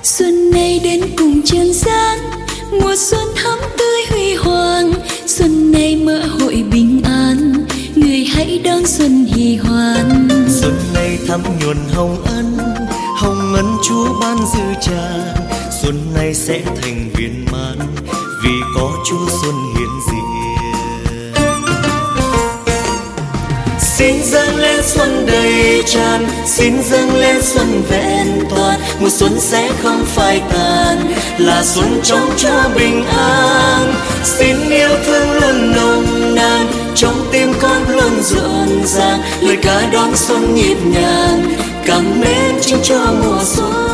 Xuân này đến cùng trần gian, mùa xuân thắm tươi huy hoàng. Xuân này mở hội bình an, người hãy đón xuân hỷ hoan. Xuân này thắm nhuần hồng ân Chúa ban dư tràn. Xuân này sẽ thành viên mãn, vì có Chúa xuân hiện diện. Xin dâng lên xuân đầy tràn, xin dâng lên xuân vẹn toàn. Mùa xuân sẽ không phai tàn, là xuân trong Chúa bình an. Xin yêu thương luôn nồng nàn, trong tim con luôn rộn ràng. Lời ca đón xuân nhịp nhàng, cảm mến Chúa cho mùa xuân.